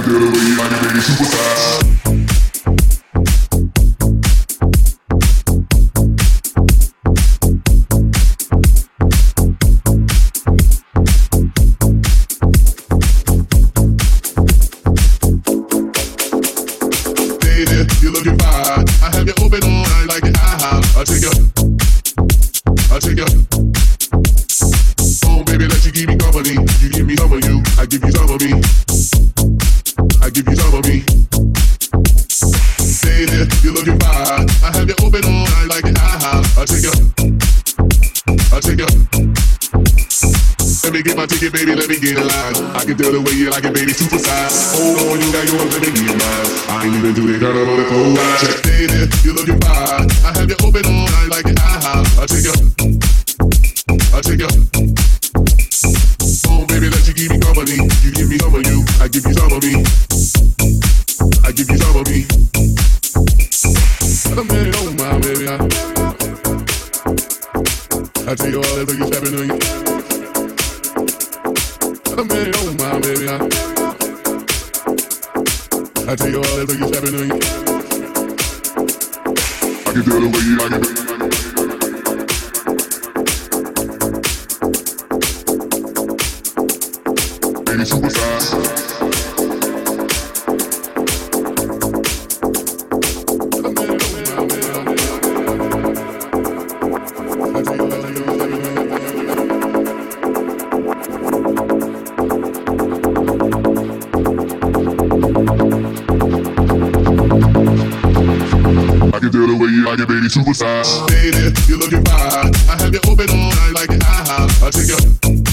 can tell the way you like it, baby, supersize. You're looking fine. I have you open all night like an IHOP. I'll take you home, baby. Let you keep me company. You give me some of you, I give you some of me. I give you some of me. Baby, you're looking fine. I have you open all night like an IHOP. I'll take you. Let me get my ticket, baby, let me get in line. I can tell the way you like it, baby, supersize. Hold on, you got yours, let me get mine. I ain't even do the girl on the cold line. Check, baby, you're looking fine. I have you open all night like an IHOP. I'll take you home, baby, let you keep me company. You give me some of you, I give you some of me. I give you some of me. I'm ready on my baby. I tell you all that you stepping on you. I'm ready on my baby. I tell you all that you stepping on you. I can tell the way you like it. Baby, supersize. I can tell the way you like it, baby, supersize. Baby, you're looking fine. I have you open all night like an IHOP. I'll take you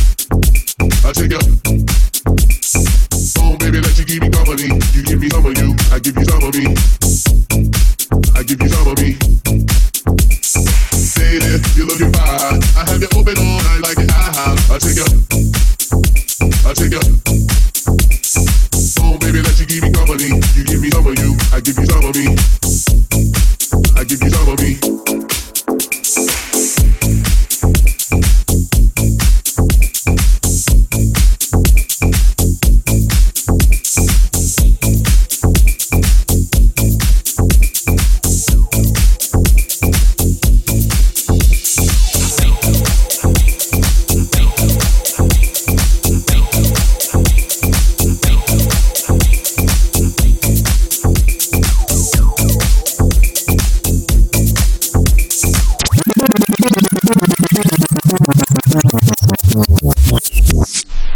home, baby, let you keep me company. You give me some of you, I give you some of me. I give you some of me. Baby, you're looking fine. I have you open all night like an IHOP. I'll take you home, baby, let you keep me company. You give me some of you, I give you some of me. I give you some of me.